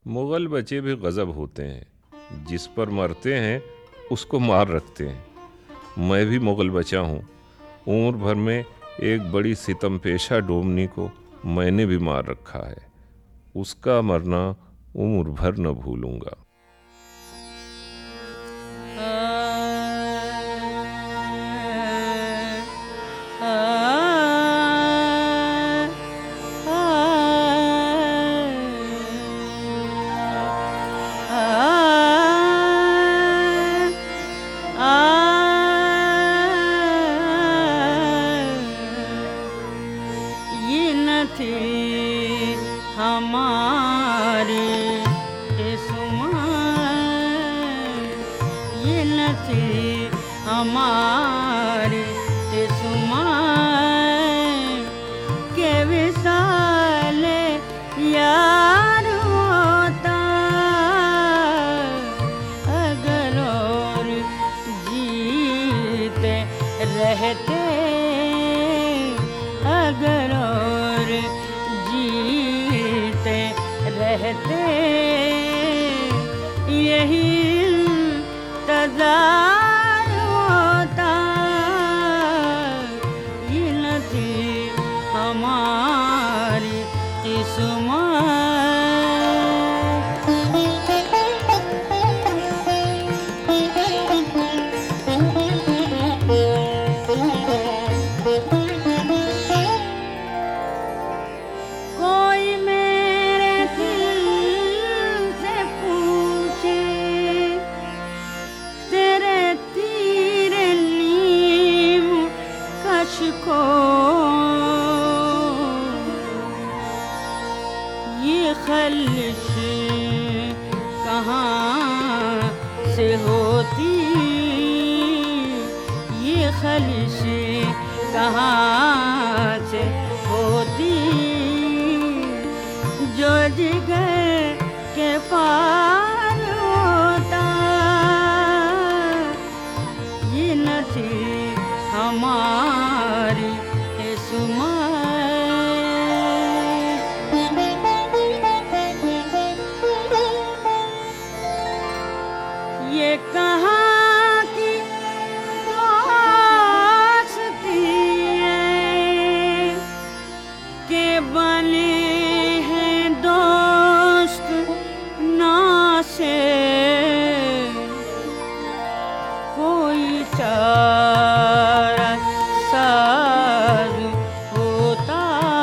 मुगल बच्चे भी गजब होते हैं, जिस पर मरते हैं उसको मार रखते हैं। मैं भी मुगल बच्चा हूँ। उम्र भर में एक बड़ी सितम पेशा डोमनी को मैंने भी मार रखा है। उसका मरना उम्र भर न भूलूंगा। हमारे के विशाल यार होता अगर और जीते रहते, अगर और जीते रहते यही इंतजार होता। ये न थी हमारी किस्मत। कोई मेरे दिल से पूछे तेरे तीर नीम कश को, ये खलिश कहाँ से होती, ये खलिश कहाँ से होती जो जिगर के पार होता। ये न थी हमारी किस्मत। ये कहाँ की दोस्ती है के बने हैं दोस्त ना से, कोई चारा साज होता,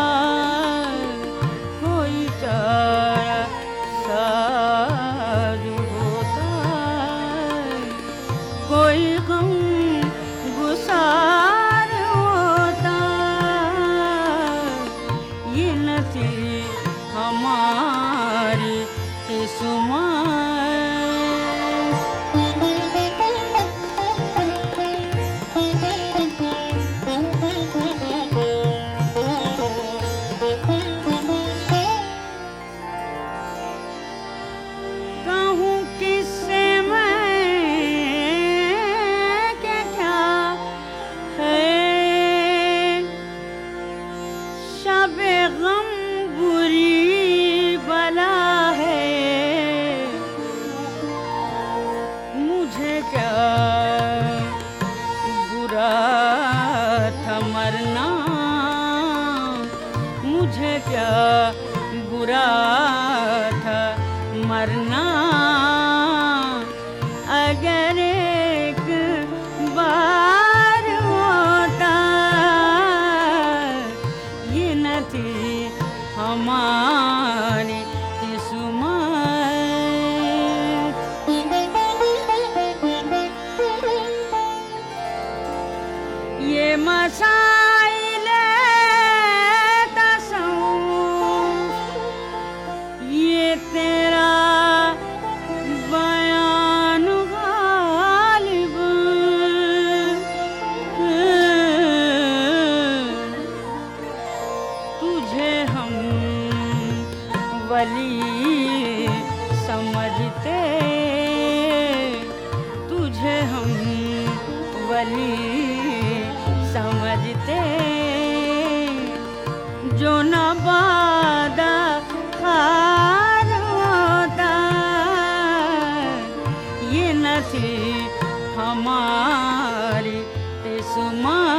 कोई चारा साज होता, कोई गम गुसार होता। ये न थी हमारी किस्मत। कहूँ किससे मैं कि क्या है शबे गम बुरी बला है। मुझे क्या बुरा था मरना, मुझे क्या बुरा था मरना अगर एक बार होता। ये न थी हमारी किस्मत। ये मसाइल तसव्वुफ, ये तेरा बयान गालिब, तुझे हम वली समझते, तुझे हम वली समझते जो न बादा खार होता। न थी हमारी इस्मत